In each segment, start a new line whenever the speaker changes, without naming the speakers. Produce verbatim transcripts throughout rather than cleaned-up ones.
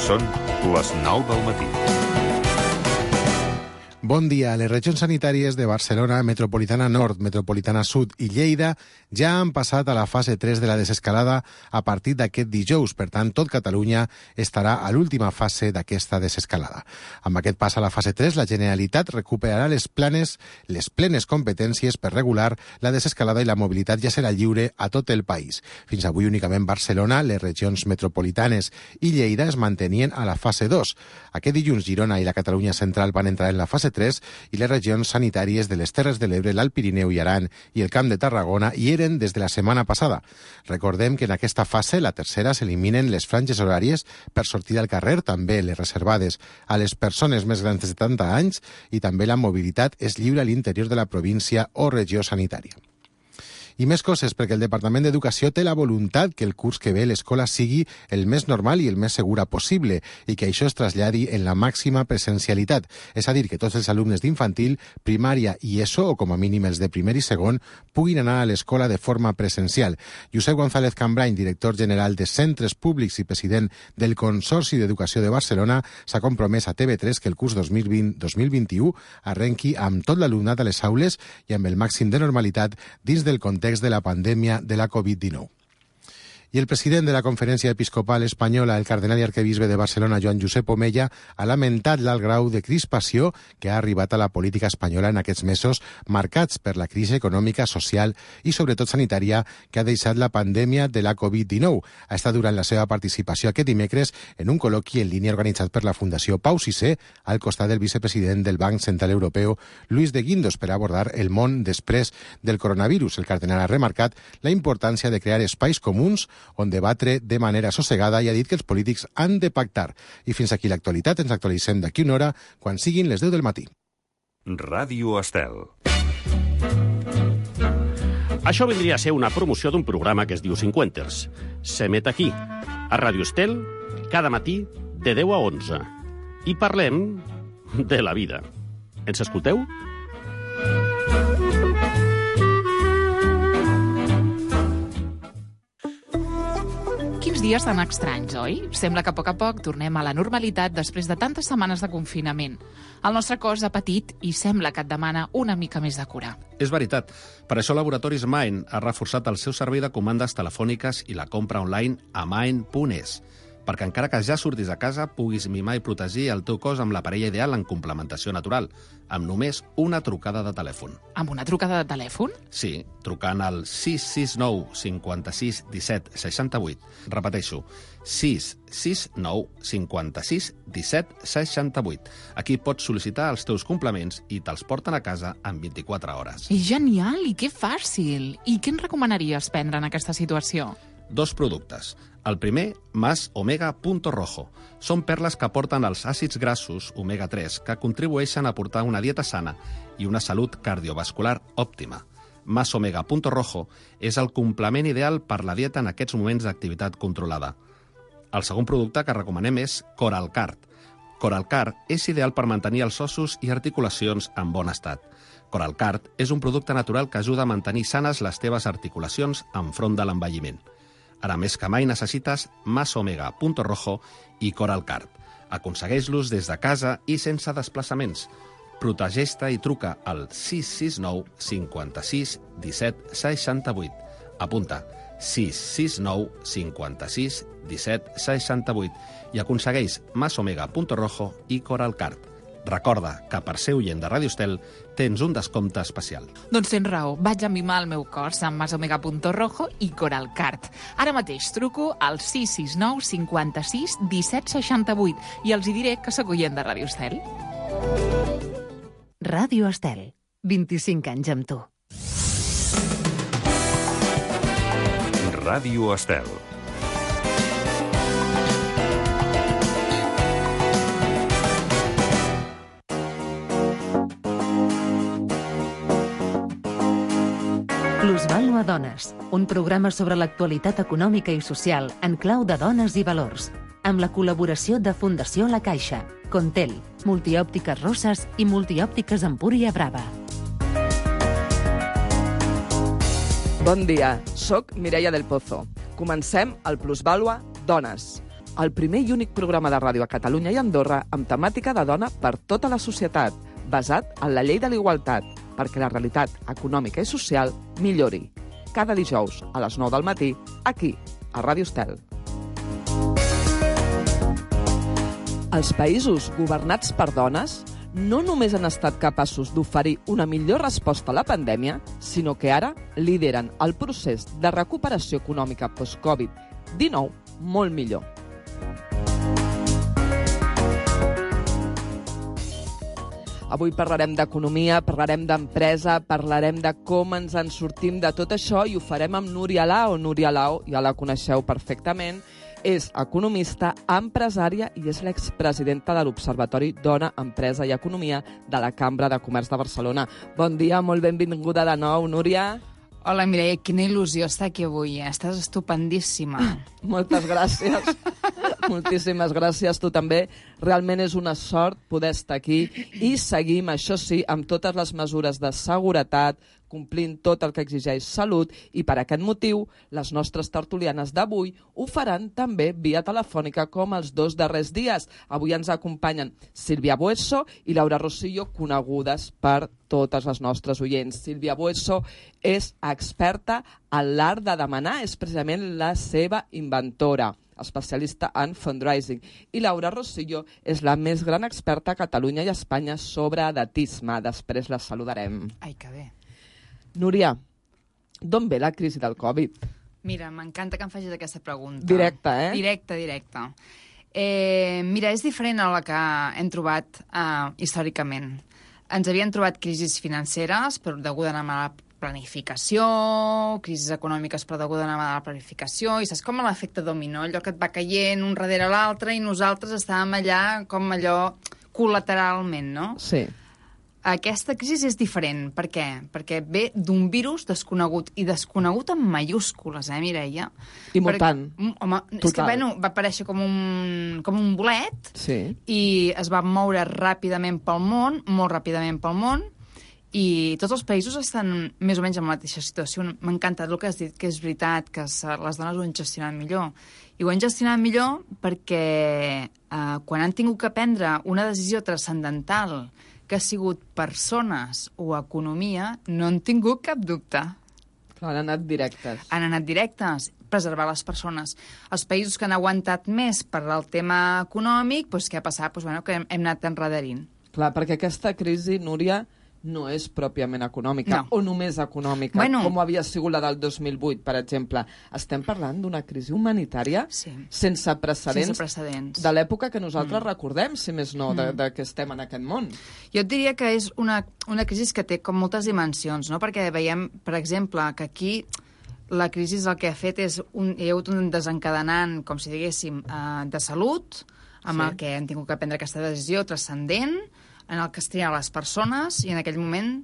Són les nou del matí.
Bon dia. Les regions sanitàries de Barcelona, Metropolitana Nord, Metropolitana Sud i Lleida ja han passat a la fase tres de la desescalada a partir d'aquest dijous. Per tant, tot Catalunya estarà a l'última fase d'aquesta desescalada. Amb aquest pas a la fase tres, la Generalitat recuperarà les planes, les plenes competències per regular la desescalada i la mobilitat ja serà lliure a tot el país. Fins avui únicament Barcelona, les regions metropolitanes i Lleida es mantenien a la fase dos. Aquest dilluns Girona i la Catalunya Central van entrar en la fase tres i les regions sanitàries de les Terres de l'Ebre, l'Alt Pirineu i Aran i el Camp de Tarragona hi eren des de la setmana passada. Recordem que en aquesta fase, la tercera, s'eliminen les franges horàries per sortir al carrer, també les reservades a les persones més grans de setanta anys, i també la mobilitat és lliure a l'interior de la província o regió sanitària. I més coses, perquè el Departament d'Educació té la voluntat que el curs que ve l'escola sigui el més normal i el més segura possible i que això es traslladi en la màxima presencialitat. És a dir, que tots els alumnes d'infantil, primària i ESO, o com a mínim els de primer i segon, puguin anar a l'escola de forma presencial. Josep González Cambrany, director general de Centres Públics i president del Consorci d'Educació de Barcelona, s'ha compromès a T V tres que el curs dos mil vint dos mil vint-i-u arrenqui amb tot l'alumnat a les aules i amb el màxim de normalitat dins del context de la pandèmia de la covid dinou. I el president de la Conferència Episcopal Espanyola, el cardenal i arquebisbe de Barcelona, Joan Josep Omella, ha lamentat l'alt grau de crispació que ha arribat a la política espanyola en aquests mesos marcats per la crisi econòmica, social i sobretot sanitària que ha deixat la pandèmia de la covid dinou. Ha estat durant la seva participació aquest dimecres en un col·loqui en línia organitzat per la Fundació Pau sisè al costat del vicepresident del Banc Central Europeu, Luis de Guindos, per abordar el món després del coronavirus. El cardenal ha remarcat la importància de crear espais comuns on debatre de manera sossegada i ha dit que els polítics han de pactar. I fins aquí l'actualitat. Ens actualitzem d'aquí una hora quan siguin les deu del matí.
Ràdio Estel.
Això vindria a ser una promoció d'un programa que es diu Cinquenters. S'emet aquí, a Ràdio Estel, cada matí de deu a onze. I parlem de la vida. Ens escolteu?
Quins dies tan estranys, oi? Sembla que a poc a poc tornem a la normalitat després de tantes setmanes de confinament. El nostre cos ha patit i sembla que et demana una mica més de cura.
És veritat. Per això Laboratoris Mind ha reforçat el seu servei de comandes telefòniques i la compra online a mind punt es. Perquè encara que ja surtis a casa, puguis mimar i protegir el teu cos amb la parella ideal en complementació natural, amb només una trucada de telèfon.
Amb una trucada de telèfon?
Sí, trucant al sis sis nou cinquanta-sis disset seixanta-vuit. Repeteixo, sis sis nou cinquanta-sis disset seixanta-vuit. Aquí pots sol·licitar els teus complements i te'ls porten a casa en vint-i-quatre hores.
És genial i que fàcil! I què ens recomanaries prendre en aquesta situació?
Dos productes. El primer, Más Omega Punto Rojo. Són perles que aporten els àcids grassos omega tres que contribueixen a portar una dieta sana i una salut cardiovascular òptima. Más Omega Punto Rojo és el complement ideal per la dieta en aquests moments d'activitat controlada. El segon producte que recomanem és Coralcard. Coralcard és ideal per mantenir els ossos i articulacions en bon estat. Coralcard és un producte natural que ajuda a mantenir sanes les teves articulacions enfront de l'envelliment. Ara més que mai necessites Más Omega Punto Rojo i Coralcard. Aconsegueix-los des de casa i sense desplaçaments. Protegeix-te i truca al sis sis nou cinquanta-sis disset seixanta-vuit. Apunta, sis sis nou cinquanta-sis disset seixanta-vuit i aconsegueix Más Omega Punto Rojo i Coralcard. Recorda que per ser oient de Ràdio Estel tens un descompte especial.
Doncs tens raó, vaig a mimar el meu cos amb Más Omega Punto Rojo i Coralcard. Ara mateix truco al sis sis nou cinquanta-sis disset seixanta-vuit i els hi diré que sóc oient de Ràdio Estel.
Ràdio Estel, vint-i-cinc anys amb tu.
Ràdio Estel.
Plusvàlua Dones, un programa sobre l'actualitat econòmica i social en clau de dones i valors, amb la col·laboració de Fundació La Caixa, Contel, Multiòptiques Rosses i Multiòptiques Empúria Brava.
Bon dia, soc Mireia del Pozo. Comencem el Plusvàlua Dones. el primer i únic programa de ràdio a Catalunya i Andorra amb temàtica de dona per tota la societat, basat en la llei de l'igualtat, perquè la realitat econòmica i social millori. Cada dijous, a les nou del matí, aquí, a Ràdio Estel. Els països governats per dones no només han estat capaços d'oferir una millor resposta a la pandèmia, sinó que ara lideren el procés de recuperació econòmica post-Covid dinou molt millor. Avui parlarem d'economia, parlarem d'empresa, parlarem de com ens en sortim de tot això i ho farem amb Núria Lao. Núria Lao, ja la coneixeu perfectament, és economista, empresària i és l'expresidenta de l'Observatori Dona, Empresa i Economia de la Cambra de Comerç de Barcelona. Bon dia, molt benvinguda de nou, Núria.
Hola, Mireia, quina il·lusió estar aquí avui. Estàs estupendíssima.
Moltes gràcies. Moltíssimes gràcies, tu també. Realment és una sort poder estar aquí i seguim, això sí, amb totes les mesures de seguretat, complint tot el que exigeix salut, i per aquest motiu les nostres tertulianes d'avui ho faran també via telefònica com els dos darrers dies. Avui ens acompanyen Sílvia Bueso i Laura Rosillo, conegudes per totes les nostres oients. Sílvia Bueso és experta en l'art de demanar, és precisament la seva inventora, especialista en fundraising. I Laura Rosillo és la més gran experta a Catalunya i Espanya sobre edatisme. Després la saludarem.
Ai, que bé.
Núria, d'on ve la crisi del Covid?
Mira, m'encanta que em facis aquesta pregunta.
Directe, eh?
Directe, directe. Eh, mira, és diferent a la que hem trobat eh, històricament. Ens havien trobat crisis financeres per deguda a una mala planificació, crisis econòmiques per deguda a una mala planificació, i saps com l'efecte dominó, allò que et va caient un darrere l'altre i nosaltres estàvem allà com allò col·lateralment, no?
Sí.
Aquesta crisi és diferent. Per què? Perquè ve d'un virus desconegut, i desconegut en mayúscules, eh, Mireia?
I mutant.
Perquè, home, és que bueno, va aparèixer com un, com un bolet,
sí,
i es va moure ràpidament pel món, molt ràpidament pel món, i tots els països estan més o menys en la mateixa situació. M'ha encantat el que has dit, que és veritat, que les dones ho han gestionat millor. I ho han gestionat millor perquè eh, quan han tingut que prendre una decisió transcendental que ha sigut persones o economia, no han tingut cap dubte.
Han anat directes.
Han anat directes, preservar les persones. Els països que han aguantat més per al tema econòmic, doncs què ha passat? Doncs, bueno, que hem, hem anat enredarint.
Clar, perquè aquesta crisi, Núria, no és pròpiament econòmica,
no.
O només econòmica,
bueno,
com havia sigut la del dos mil vuit, per exemple. Estem parlant d'una crisi humanitària
sí,
sense precedents,
sense precedents
de l'època que nosaltres mm. recordem, si més no, de,
mm.
de que estem en aquest món.
Jo et diria que és una, una crisi que té com moltes dimensions, no? Perquè veiem, per exemple, que aquí la crisi el que ha fet és un, hi ha hagut un desencadenant, com si diguéssim, eh, de salut, amb sí, el que han tingut que prendre aquesta decisió transcendent, en el que es trien les persones, i en aquell moment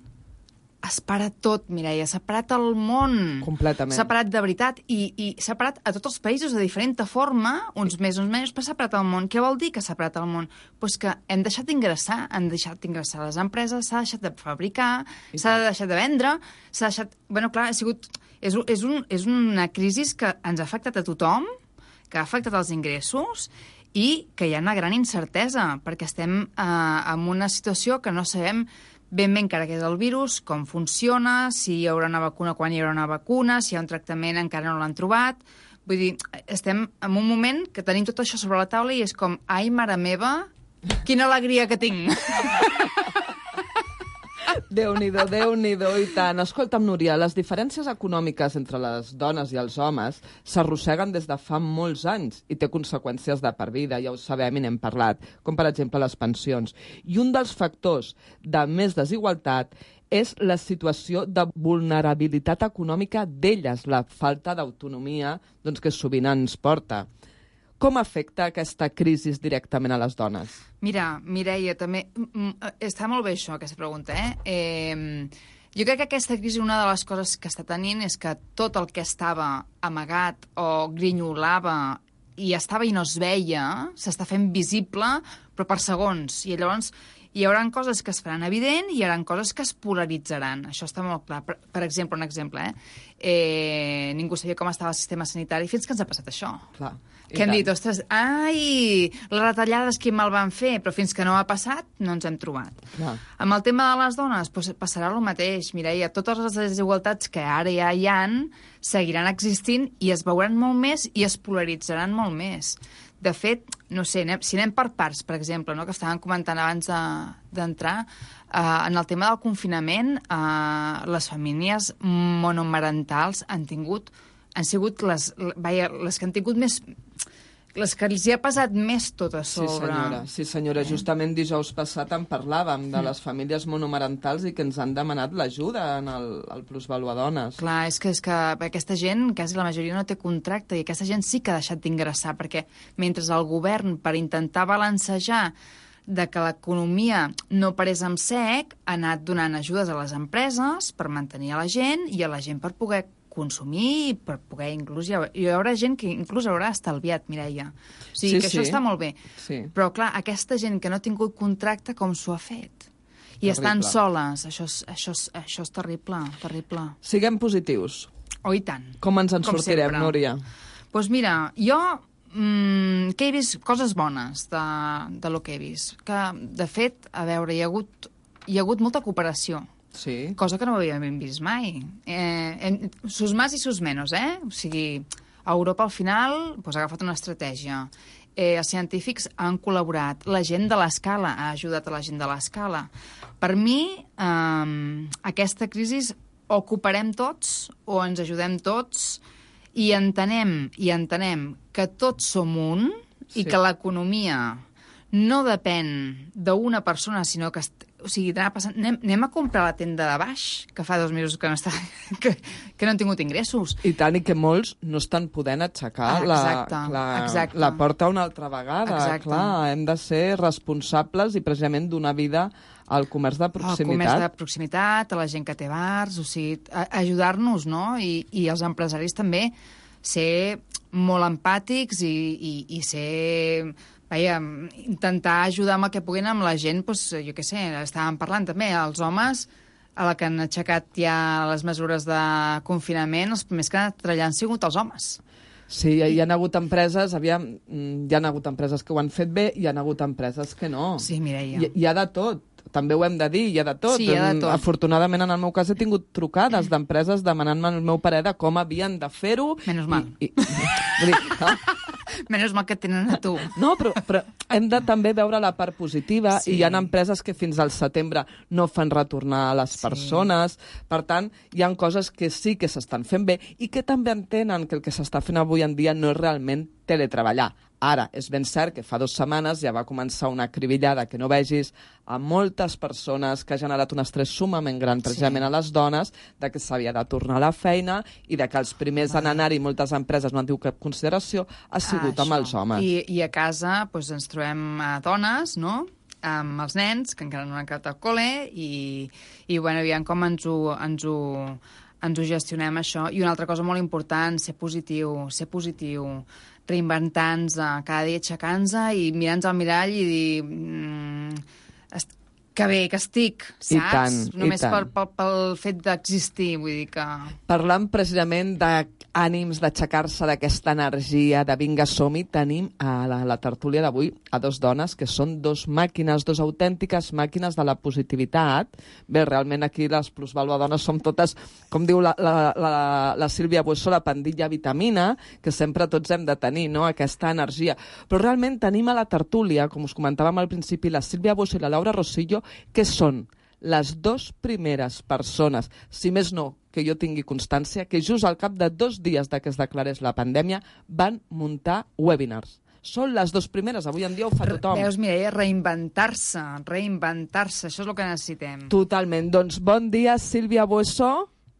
es para tot, Mireia, s'ha parat el món.
Completament.
S'ha parat de veritat, i, i s'ha parat a tots els països de diferent forma, uns més, uns menys, però s'ha parat el món. Què vol dir que s'ha parat el món? Pues que hem deixat d'ingressar, han deixat d'ingressar les empreses, s'ha deixat de fabricar, s'ha deixat de vendre, s'ha deixat... Bueno, clar, ha sigut... És, és, un, és una crisi que ens ha afectat a tothom, que ha afectat els ingressos, i que hi ha una gran incertesa, perquè estem eh, en una situació que no sabem ben bé encara què és el virus, com funciona, si hi haurà una vacuna, quan hi haurà una vacuna, si hi ha un tractament, encara no l'han trobat. Vull dir, estem en un moment que tenim tot això sobre la taula i és com, ai, mare meva, quina alegria que tinc!
Déu-n'hi-do, Déu-n'hi-do, i tant. Escolta'm, Núria, les diferències econòmiques entre les dones i els homes s'arrosseguen des de fa molts anys i té conseqüències de per vida, ja ho sabem i n'hem parlat, com per exemple les pensions. I un dels factors de més desigualtat és la situació de vulnerabilitat econòmica d'elles, la falta d'autonomia, doncs, que sovint ens porta. Com afecta aquesta crisi directament a les dones?
Mira, Mireia, també... Està molt bé això, aquesta pregunta, eh? eh? Jo crec que aquesta crisi, una de les coses que està tenint és que tot el que estava amagat o grinyolava i estava i no es veia, s'està fent visible, però per segons. I llavors hi haurà coses que es faran evident i hi haurà coses que es polaritzaran. Això està molt clar. Per, per exemple, un exemple, eh? eh ningú sabia com estava el sistema sanitari fins que ens ha passat això.
Clar.
Que hem dit, ostres, ai, les retallades qui me'l van fer, però fins que no ha passat no ens hem trobat.
No.
Amb el tema de les dones doncs passarà el mateix. Mireia, totes les desigualtats que ara ja hi ha seguiran existint i es veuran molt més i es polaritzaran molt més. De fet, no sé, anem, si anem per parts, per exemple, no, que estàvem comentant abans d'entrar, de, eh, en el tema del confinament, eh, les famílies monomarentals han tingut han sigut les, vaja, les que han tingut més... les que els hi ha pesat més tot a sobre.
Sí, senyora. Sí, senyora. Eh? Justament dijous passat en parlàvem de les famílies monomarentals i que ens han demanat l'ajuda en el, el plusvalor dones.
Clar, és que, és que aquesta gent, quasi la majoria no té contracte, i aquesta gent sí que ha deixat d'ingressar, perquè mentre el govern, per intentar balancejar de que l'economia no parés en sec, ha anat donant ajudes a les empreses per mantenir a la gent i a la gent per poder consumir, per poder inclús... Hi haurà, hi haurà gent que inclús haurà estalviat, Mireia. O sigui,
sí,
que
sí.
això està molt bé.
Sí.
Però, clar, aquesta gent que no ha tingut contracte, com s'ho ha fet? I
Terrible.
estan soles. Això és, això, és, això és terrible, terrible.
Siguem positius.
Oh, i tant.
Com ens en
Com
sortirem,
sempre.
Núria?
Doncs pues mira, jo... Mm, que he vist coses bones de, de lo que he vist. Que, de fet, a veure, hi ha hagut, hi ha hagut molta cooperació.
Sí.
Cosa que no havíem vist mai. Eh, en, sus más i sus menos, eh? O sigui, a Europa al final pues, ha agafat una estratègia. Eh, els científics han col·laborat. La gent de l'escala ha ajudat a la gent de l'escala. Per mi, eh, aquesta crisi o cooperem tots o ens ajudem tots i entenem, i entenem que tots som un
Sí.
i que l'economia no depèn d'una persona, sinó que... O sigui, passant, anem, anem a comprar la tenda de baix, que fa dos mesos que no, està, que, que no han tingut ingressos.
I tant, i que molts no estan podent aixecar
Ah, exacte,
la, la,
exacte.
la porta una altra vegada.
Exacte.
Clar, hem de ser responsables i precisament donar vida al comerç de proximitat.
Al comerç de proximitat, a la gent que té bars, o sigui, a, ajudar-nos, no? I, I els empresaris també ser molt empàtics i, i, i ser... Vaja, intentar ajudar amb el que puguin amb la gent, doncs, jo què sé, estàvem parlant també, els homes, a la que han aixecat ja les mesures de confinament, els primers que han anat treballant han sigut els homes.
Sí, hi ha hagut empreses, aviam, hi ha hagut empreses que ho han fet bé i hi ha hagut empreses que no.
Sí, Mireia.
Hi, hi ha de tot. També ho hem de dir, hi ha de tot.
Sí, hi ha de tot.
Afortunadament, en el meu cas, he tingut trucades d'empreses demanant-me el meu parer de com havien de fer-ho.
Menys mal.
I, i, vull dir, no?
Menys mal que et tenen a tu.
No, però, però hem de també veure la part positiva
Sí.
i hi ha empreses que fins al setembre no fan retornar a les
Sí.
persones. Per tant, hi ha coses que sí que s'estan fent bé i que també entenen que el que s'està fent avui en dia no és realment teletreballar. Ara, és ben cert que fa dues setmanes ja va començar una cribillada que no vegis a moltes persones que ha generat un estrès sumament gran precisament
Sí.
a les dones, de que s'havia de tornar a la feina i de que els primers en anar-hi moltes empreses no han tingut cap consideració ha sigut
Ah,
amb
això.
els homes.
I, I a casa doncs, ens trobem a dones, no?, amb els nens, que encara no han acabat al col·le, i, i bueno, aviam com ens ho, ens, ho, ens ho gestionem, això. I una altra cosa molt important, ser positiu, ser positiu, reinventar-nos, cada dia aixecar-nos i mirar-nos al mirall i dir... Mm, est que bé, que estic, saps?
I tant,
Només
i tant.
pel, pel, pel fet d'existir, vull dir que...
Parlant precisament d'ànims, d'aixecar-se d'aquesta energia, de vinga, som-hi, tenim a la, la tertúlia d'avui a dos dones que són dos màquines, dos autèntiques màquines de la positivitat. Bé, realment aquí les plusvaluadones som totes, com diu la, la, la, la Sílvia Bueso, la pandilla vitamina, que sempre tots hem de tenir, no?, aquesta energia. Però realment tenim a la tertúlia, com us comentàvem al principi, la Sílvia Bueso i la Laura Rosillo, que són les dues primeres persones, si més no que jo tingui constància, que just al cap de dos dies de que es declarés la pandèmia van muntar webinars. Són les dues primeres, avui en dia ho fa tothom.
Veus, Mireia, reinventar-se, reinventar-se, això és el que necessitem.
Totalment. Doncs bon dia, Sílvia Bueso.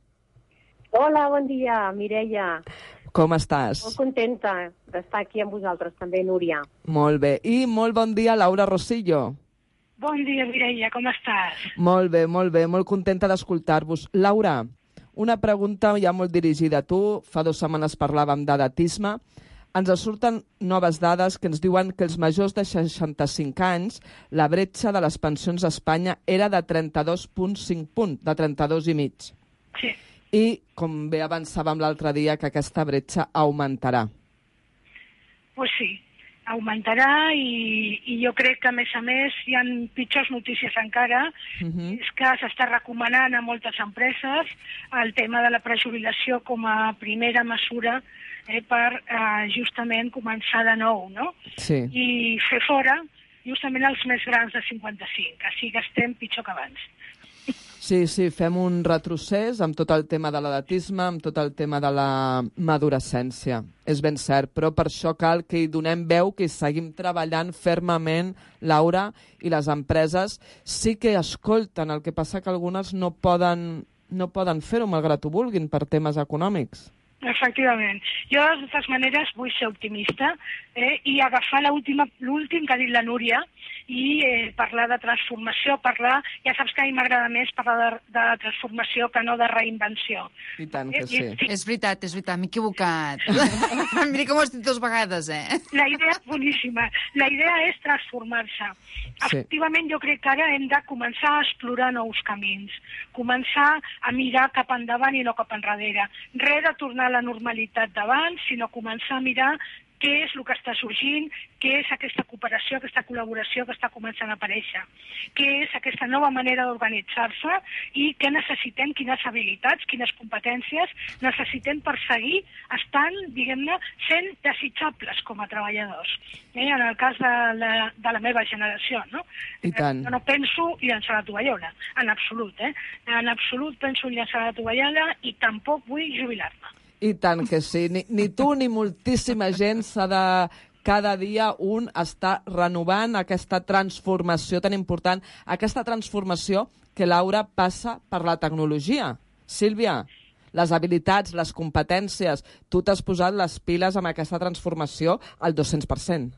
Hola, bon dia, Mireia.
Com estàs?
Molt contenta d'estar aquí amb vosaltres, també, Núria.
Molt bé. I molt bon dia, Laura Rosillo.
Bon dia, Mireia, com estàs?
Molt bé, molt bé, molt contenta d'escoltar-vos. Laura, una pregunta ja molt dirigida a tu. Fa dues setmanes parlàvem d'edatisme. Ens surten noves dades que ens diuen que els majors de seixanta-cinc anys, la bretxa de les pensions a Espanya era de trenta-dos coma cinc punts, de trenta-dos i mig.
Sí.
I, com bé avançàvem l'altre dia, que aquesta bretxa augmentarà.
pues sí, augmentarà i, i jo crec que, a més a més, hi ha pitjors notícies encara. Uh-huh. És que s'està recomanant a moltes empreses el tema de la prejubilació com a primera mesura eh, per eh, justament començar de nou, no?
Sí.
I fer fora justament els més grans de cinquanta-cinc, així que estem pitjor que abans.
Sí, sí, fem un retrocés amb tot el tema de l'edatisme, amb tot el tema de la madurescència. És ben cert, però per això cal que hi donem veu, que hi seguim treballant fermament, Laura, i les empreses sí que escolten, el que passa que algunes no poden, no poden fer-ho malgrat ho vulguin per temes econòmics.
Efectivament. Jo, de totes maneres, vull ser optimista eh, i agafar l'últim que ha dit la Núria i eh, parlar de transformació, parlar... Ja saps que a mi m'agrada més parlar de, de transformació que no de reinvenció.
I tant que sí.
Eh, és veritat, és veritat, m'he equivocat. Mira que m'ho has dit dues vegades, eh?
La idea és boníssima. La idea és transformar-se. Sí. Efectivament, jo crec que ara hem de començar a explorar nous camins, començar a mirar cap endavant i no cap enrere. Res de tornar a la normalitat d'abans, sinó començar a mirar què és el que està sorgint, què és aquesta cooperació, aquesta col·laboració que està començant a aparèixer, què és aquesta nova manera d'organitzar-se i què necessitem, quines habilitats, quines competències necessitem per seguir estant, diguem-ne, sent desitjables com a treballadors. Eh? En el cas de la, de la meva generació, no?
I tant.
Jo no penso llançar la tovallola, en absolut. Eh? En absolut penso llançar la tovallola i tampoc vull jubilar-me.
I tant que sí. Ni, ni tu ni moltíssima gent s'ha de... Cada dia un està renovant aquesta transformació tan important, aquesta transformació que, Laura, passa per la tecnologia. Sílvia, les habilitats, les competències, tu t'has posat les piles amb aquesta transformació al dos-cents per cent.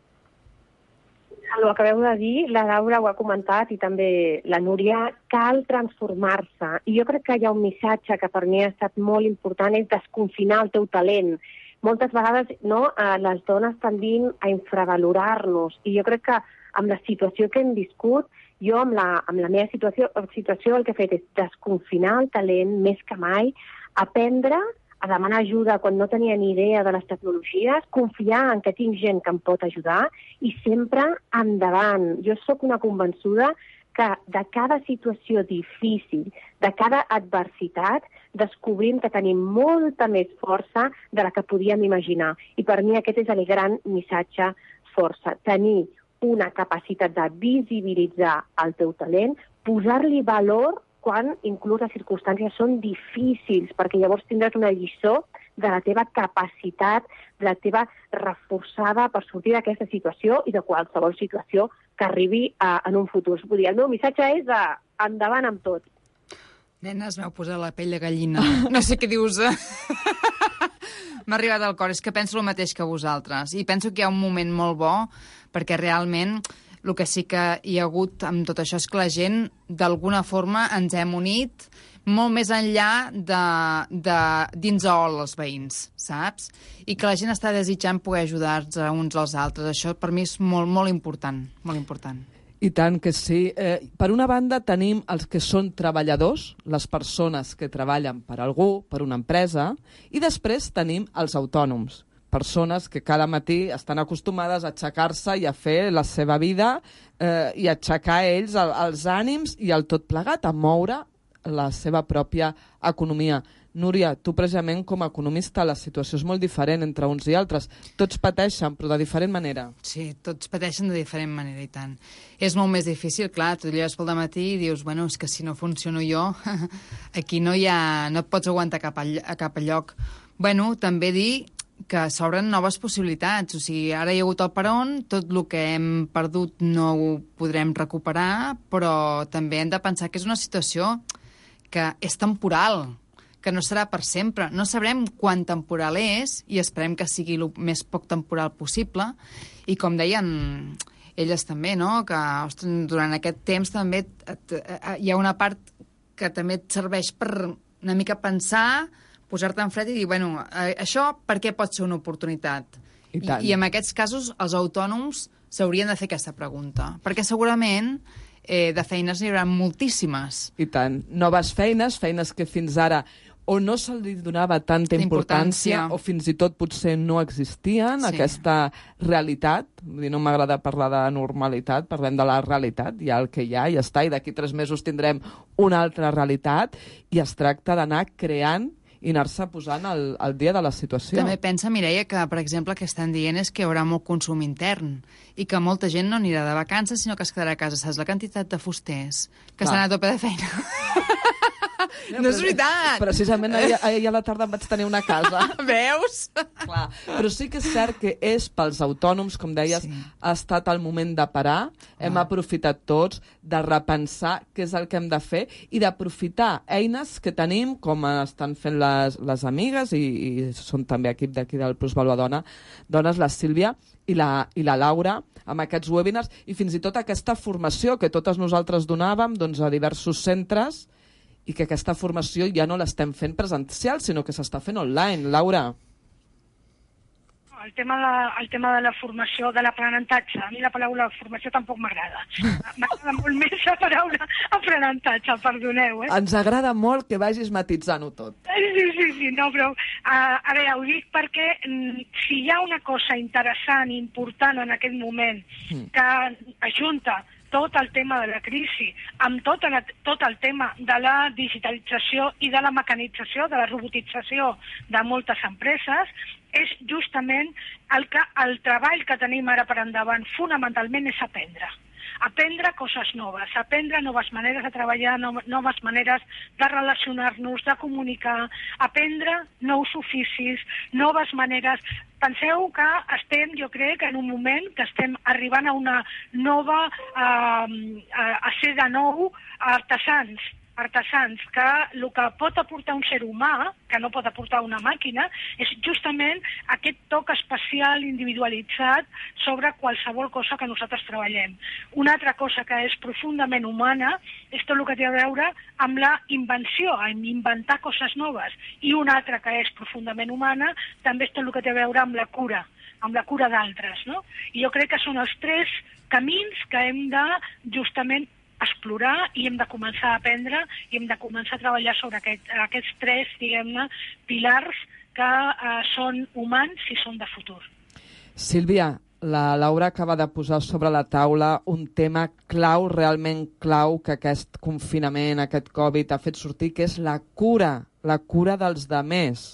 El que acabeu de dir, la Laura ho ha comentat i també la Núria, cal transformar-se. I jo crec que hi ha un missatge que per mi ha estat molt important, és desconfinar el teu talent. Moltes vegades no, les dones tendim a infravalorar-nos i jo crec que amb la situació que hem viscut, jo amb la, amb la meva situació, situació el que he fet és desconfinar el talent més que mai, aprendre a demanar ajuda quan no tenia ni idea de les tecnologies, confiar en que tinc gent que em pot ajudar i sempre endavant. Jo sóc una convençuda que de cada situació difícil, de cada adversitat, descobrim que tenim molta més força de la que podíem imaginar. I per mi aquest és el gran missatge força. Tenir una capacitat de visibilitzar el teu talent, posar-li valor quan inclús les circumstàncies són difícils, perquè llavors tindràs una lliçó de la teva capacitat, de la teva reforçada per sortir d'aquesta situació i de qualsevol situació que arribi a, en un futur. Vull dir, el meu missatge és de, endavant amb tot.
Nenes, m'heu posat la pell de gallina. No sé què dius. M'ha arribat al cor. És que penso el mateix que vosaltres. I penso que hi ha un moment molt bo, perquè realment el que sí que hi ha hagut amb tot això és que la gent, d'alguna forma, ens hem unit molt més enllà de, de dins ol els veïns, saps? I que la gent està desitjant poder ajudar-se uns als altres. Això per mi és molt, molt important, molt important.
I tant que sí. Eh, per una banda tenim els que són treballadors, les persones que treballen per algú, per una empresa, i després tenim els autònoms, persones que cada matí estan acostumades a aixecar-se i a fer la seva vida eh, i a aixecar ells el, els ànims i el tot plegat, a moure la seva pròpia economia. Núria, tu precisament com a economista la situació és molt diferent entre uns i altres. Tots pateixen, però de diferent manera.
Sí, tots pateixen de diferent manera, i tant. És molt més difícil, clar, tu lleves pel dematí i dius, bueno, és que si no funciono jo, aquí no hi ha... no et pots aguantar cap a, a cap a lloc. Bueno, també dir que s'obren noves possibilitats. O sigui, ara hi ha hagut el peron, tot el que hem perdut no ho podrem recuperar, però també hem de pensar que és una situació que és temporal, que no serà per sempre. No sabrem quan temporal és i esperem que sigui el més poc temporal possible. I com deien elles també, no? Que ostres, durant aquest temps també et, et, hi ha una part que també et serveix per una mica pensar, posar-te en fred i dir, bueno, això per què pot ser una oportunitat?
I, I,
I en aquests casos els autònoms s'haurien de fer aquesta pregunta, perquè segurament eh, de feines n'hi haurà moltíssimes.
I tant. Noves feines, feines que fins ara o no se li donava tanta importància, importància o fins i tot potser no existien, sí. aquesta realitat. Vull dir, no m'agrada parlar de normalitat, parlem de la realitat, hi ha el que hi ha, i ja està, i d'aquí tres mesos tindrem una altra realitat, i es tracta d'anar creant i anar-se posant al, al dia de la situació.
També pensa, Mireia, que, per exemple, el que estan dient és que hi haurà molt consum intern i que molta gent no anirà de vacances, sinó que es quedarà a casa. Saps la quantitat de fusters que estan a tope de feina? No és veritat!
Precisament ahir, ahir a la tarda em vaig tenir una casa.
Veus?
Clar. Però sí que és cert que és pels autònoms, com deies, sí. ha estat el moment de parar, ah. hem aprofitat tots de repensar què és el que hem de fer i d'aprofitar eines que tenim, com estan fent les, les amigues, i, i són també equip d'aquí del Plusvalua Dona, dones, la Sílvia i la, i la Laura, amb aquests webinars, i fins i tot aquesta formació que totes nosaltres donàvem doncs, a diversos centres, i que aquesta formació ja no l'estem fent presencial, sinó que s'està fent online. Laura?
El tema, de, el tema de la formació, de l'aprenentatge. A mi la paraula formació tampoc m'agrada. M'agrada molt més la paraula aprenentatge, perdoneu. Eh?
Ens agrada molt que vagis matitzant-ho tot.
Sí, sí, sí, no, però uh, a veure, ho dic perquè mm, si hi ha una cosa interessant i important en aquest moment mm. que ajunta tot el tema de la crisi, amb tot, la, tot el tema de la digitalització i de la mecanització, de la robotització de moltes empreses, és justament el, que, el treball que tenim ara per endavant, fonamentalment és aprendre. Aprendre coses noves, aprendre noves maneres de treballar, no, noves maneres de relacionar-nos, de comunicar, aprendre nous oficis, noves maneres. Penseu que estem, jo crec, en un moment que estem arribant a una nova, eh, a, a ser de nou artesans, artesans, que el que pot aportar un ser humà, que no pot aportar una màquina, és justament aquest toc especial, individualitzat, sobre qualsevol cosa que nosaltres treballem. Una altra cosa que és profundament humana és tot el que té a veure amb la invenció, amb inventar coses noves. I una altra que és profundament humana també és tot el que té a veure amb la cura, amb la cura d'altres, no? I jo crec que són els tres camins que hem de, justament, explorar i hem de començar a aprendre i hem de començar a treballar sobre aquest, aquests tres, diguem-ne, pilars que eh, són humans i són de futur.
Sílvia, la Laura acaba de posar sobre la taula un tema clau, realment clau, que aquest confinament, aquest Covid ha fet sortir, que és la cura, la cura dels demés.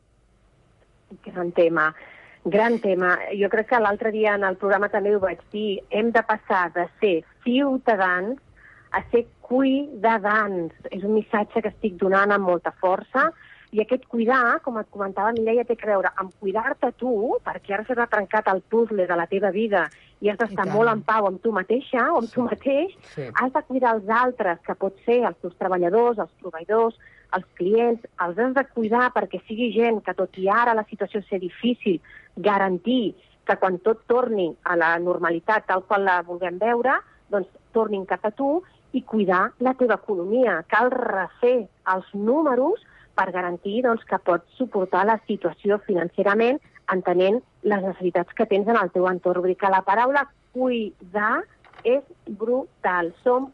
Gran tema, gran tema. Jo crec que l'altre dia en el programa també ho vaig dir, hem de passar de ser ciutadans a ser cuidadans. És un missatge que estic donant amb molta força, i aquest cuidar, com et comentava Mireia, té que veure amb cuidar-te tu, perquè ara s'ha trencat el puzzle de la teva vida i has d'estar molt en pau amb tu mateixa o amb sí. tu mateix, sí. has de cuidar els altres, que pot ser els teus treballadors, els proveïdors, els clients, els has de cuidar perquè sigui gent que, tot i ara la situació ser difícil, garantir que quan tot torni a la normalitat tal qual la vulguem veure, doncs tornin cap a tu, i cuidar la teva economia. Cal refer els números per garantir doncs, que pots suportar la situació financerament, entenent les necessitats que tens en el teu entorn. Vull dir que la paraula cuidar és brutal. Som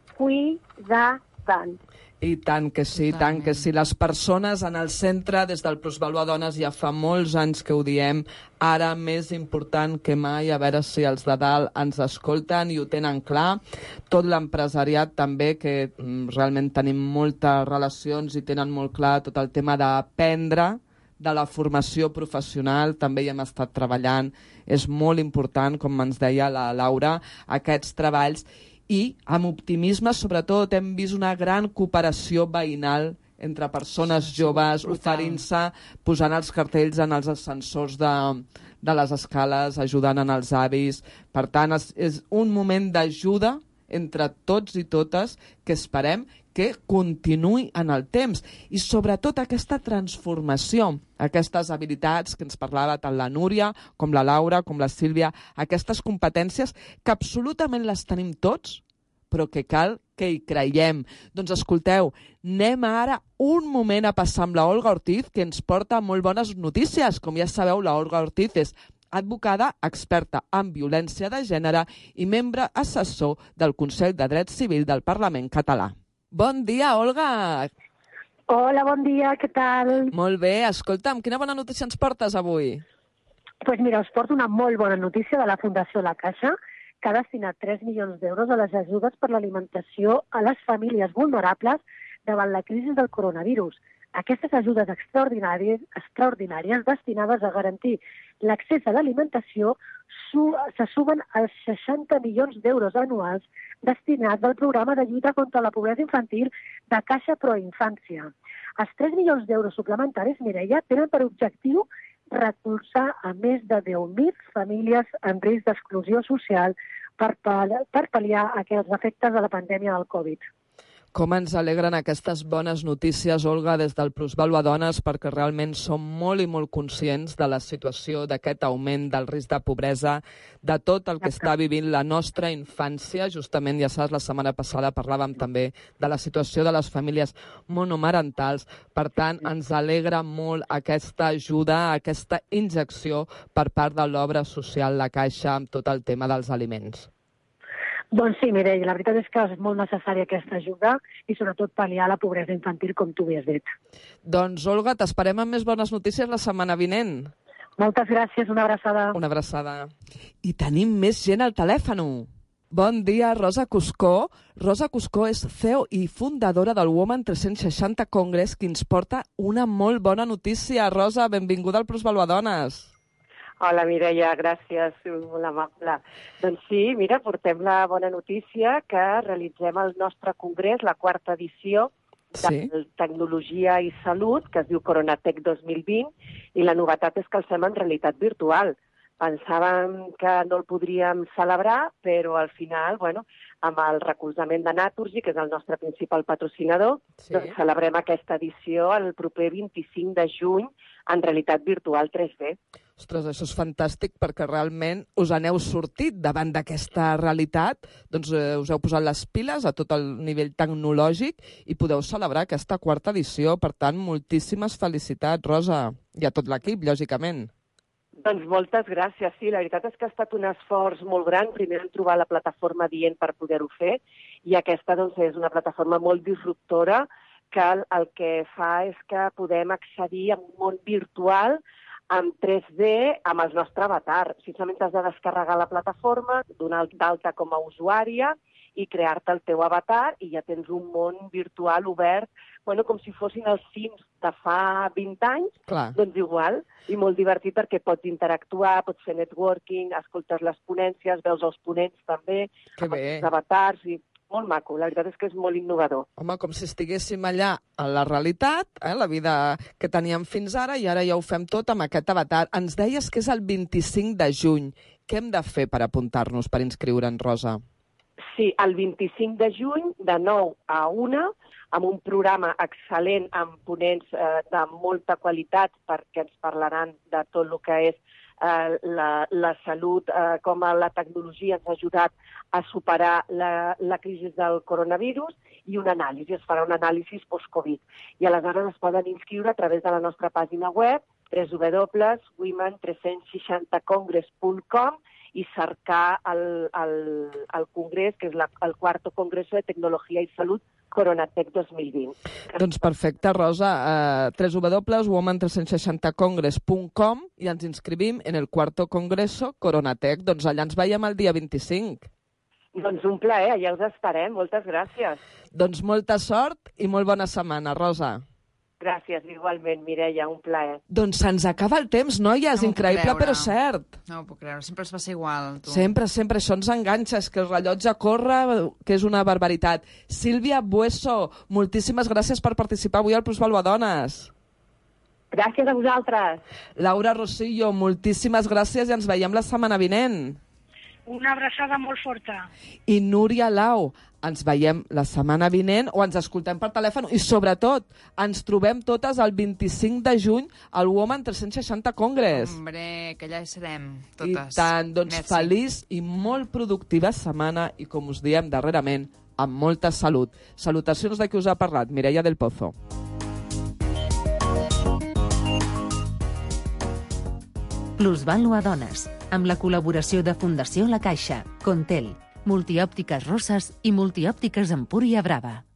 cuidadans.
I tant que sí, tant que sí. Les persones en el centre, des del Plusvalua Dones, ja fa molts anys que ho diem, ara més important que mai, a veure si els de dalt ens escolten i ho tenen clar. Tot l'empresariat també, que realment tenim moltes relacions i tenen molt clar tot el tema d'aprendre, de la formació professional, també hi hem estat treballant. És molt important, com ens deia la Laura, aquests treballs. I amb optimisme, sobretot, hem vist una gran cooperació veïnal entre persones joves, oferint-se, posant els cartells en els ascensors de, de les escales, ajudant en els avis. Per tant, és, és un moment d'ajuda entre tots i totes que esperem que continuï en el temps. I sobretot aquesta transformació, aquestes habilitats que ens parlava tant la Núria, com la Laura, com la Sílvia, aquestes competències que absolutament les tenim tots, però que cal que hi creiem. Doncs escolteu, anem ara un moment a passar amb la Olga Ortiz, que ens porta molt bones notícies. Com ja sabeu, la Olga Ortiz és advocada, experta en violència de gènere i membre assessor del Consell de Dret Civil del Parlament Català. Bon dia, Olga!
Hola, bon dia, què tal?
Molt bé, escolta'm, quina bona notícia ens portes avui?
Doncs pues mira, us porto una molt bona notícia de la Fundació La Caixa, que ha destinat tres milions d'euros a les ajudes per l'alimentació a les famílies vulnerables davant la crisi del coronavirus. Aquestes ajudes extraordinàries, extraordinàries destinades a garantir l'accés a l'alimentació su, se sumen als seixanta milions d'euros anuals destinats al programa de lluita contra la pobresa infantil de Caixa Proinfància. Els tres milions d'euros suplementaris, Mireia, tenen per objectiu recolzar a més de deu mil famílies en risc d'exclusió social per, per pal·liar aquests efectes de la pandèmia del Covid.
Com ens alegren aquestes bones notícies, Olga, des del Plusvàlua Dones, perquè realment som molt i molt conscients de la situació d'aquest augment del risc de pobresa, de tot el que està vivint la nostra infància. Justament, ja saps, la setmana passada parlàvem també de la situació de les famílies monomarentals. Per tant, ens alegra molt aquesta ajuda, aquesta injecció per part de l'obra social La Caixa amb tot el tema dels aliments.
Doncs sí, Mireia, la veritat és que és molt necessària aquesta ajuda i sobretot pal·liar la pobresa infantil, com tu havies dit.
Doncs, Olga, t'esperem amb més bones notícies la setmana vinent.
Moltes gràcies, una abraçada.
Una abraçada. I tenim més gent al telèfon. Bon dia, Rosa Cuscó. Rosa Cuscó és C E O i fundadora del Women tres-cents seixanta Congress, que ens porta una molt bona notícia. Rosa, benvinguda al Plusvàlua Dones.
Hola, Mireia, gràcies, molt amable. Doncs sí, mira, portem la bona notícia que realitzem el nostre congrés, la quarta edició de sí. Tecnologia i Salut, que es diu Coronatec dos mil vint, i la novetat és que el fem en realitat virtual. Pensàvem que no el podríem celebrar, però al final, bueno, amb el recolzament de Naturgy, que és el nostre principal patrocinador, sí. doncs celebrem aquesta edició el proper vint-i-cinc de juny en realitat virtual tres D.
Ostres, això és fantàstic perquè realment us aneu sortit davant d'aquesta realitat, doncs eh, us heu posat les piles a tot el nivell tecnològic i podeu celebrar aquesta quarta edició. Per tant, moltíssimes felicitats, Rosa, i a tot l'equip, lògicament.
Doncs moltes gràcies. Sí, la veritat és que ha estat un esforç molt gran. Primer hem trobat la plataforma adient per poder-ho fer i aquesta doncs, és una plataforma molt disruptora que el, el que fa és que podem accedir a un món virtual amb tres D amb el nostre avatar. Simplement has de descarregar la plataforma, donar d'alta com a usuària i crear-te el teu avatar i ja tens un món virtual obert, bueno, com si fossin els Sims de fa vint anys, Clar. doncs igual, i molt divertit perquè pots interactuar, pots fer networking, escoltes les ponències, veus els ponents també,
que
amb
bé.
els avatars, i molt maco, la veritat és que és molt innovador.
Home, com si estiguéssim allà a la realitat, eh, la vida que teníem fins ara, i ara ja ho fem tot amb aquest avatar. Ens deies que és el vint-i-cinc de juny. Què hem de fer per apuntar-nos, per inscriure'n, Rosa?
Sí, el vint-i-cinc de juny, de nou a una, amb un programa excel·lent, amb ponents eh, de molta qualitat, perquè ens parlaran de tot el que és eh, la, la salut, eh, com la tecnologia ens ha ajudat a superar la, la crisi del coronavirus, i un anàlisi, es farà un anàlisi post-Covid. I aleshores es poden inscriure a través de la nostra pàgina web, w w w punt women tres cents seixanta congress punt com, i cercar el, el, el congrés, que és la, el quarto Congreso de Tecnologia i Salut Coronatec dos mil vint.
Doncs perfecte, Rosa. Uh, w w w punt women tres cents seixanta congress punt com i ens inscrivim en el quarto Congreso Coronatec. Doncs allà ens veiem el dia vint-i-cinc.
Doncs un plaer, ja us esperem. Moltes gràcies.
Doncs molta sort i molt bona setmana, Rosa.
Gràcies, igualment, Mireia, un plaer.
Doncs se'ns acaba el temps, noies,
No
increïble, però cert.
No ho puc creure, sempre es passa igual. Tu.
Sempre, sempre, això ens enganxa, és que el rellotge corre, que és una barbaritat. Sílvia Bueso, moltíssimes gràcies per participar avui al Plusvàlua Dones.
Gràcies a vosaltres.
Laura Rosillo, moltíssimes gràcies i ens veiem la setmana vinent.
Una abraçada molt forta.
I Núria Lau, ens veiem la setmana vinent o ens escoltem per telèfon i, sobretot, ens trobem totes el vint-i-cinc de juny al Women tres cents seixanta Congress.
Hombre, que allà hi serem, totes.
I tant, doncs
Merci.
Feliç i molt productiva setmana i, com us diem darrerament, amb molta salut. Salutacions de qui us ha parlat, Mireia del Pozo.
Plusvàlua Dones, amb la col·laboració de Fundació La Caixa, Contel, Multiòptiques Roses i Multiòptiques Empúria Brava.